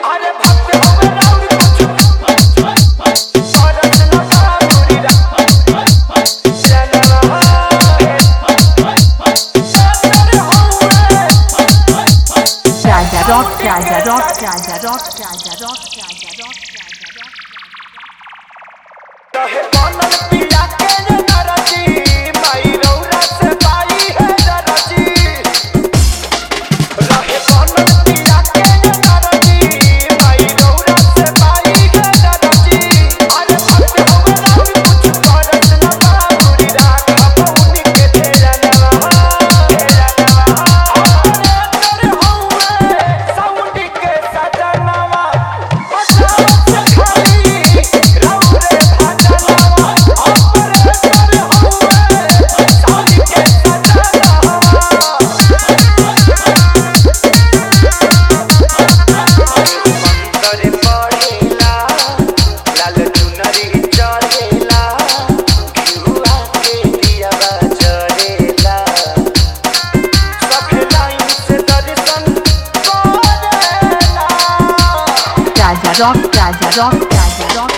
अरे भक्त होवे राउर कुछ औरत न बाबूरी जनवा Raja Rock, Raja Rock, Raja Rock, Raja Rock, Raja Rock, Raja Rock. रहे बनल पिया के नरजी माई रौरा से पाई है दरजी रहे बनल पिया के नरजी माई रौरा से पाई है दरजी अरे भक्त होवे राउर कुछ करत न बाबूरी राघव उनी के जनवा अरे तर होवे साउंड के सजनवा बजावत खाली रौरे भजनवा Raja Rock, Raja Rock, Raja Rock.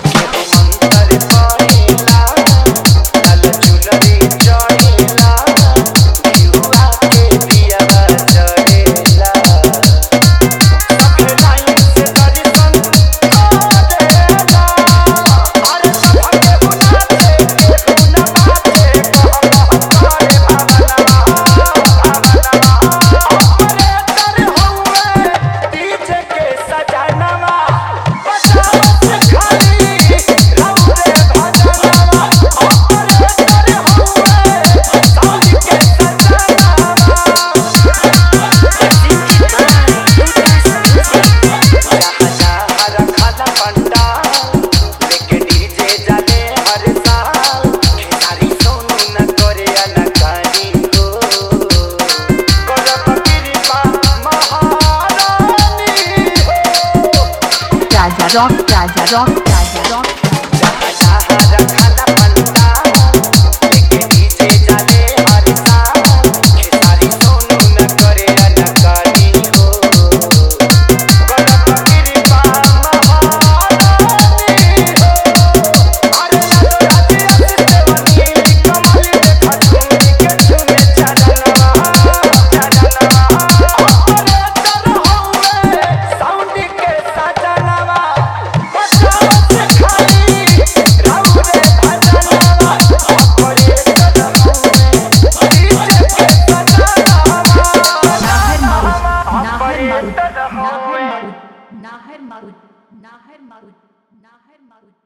Raja Rock, Raja Rock, Raja Rock. Nahar Maut, Nahar Maut, Nahar Maut.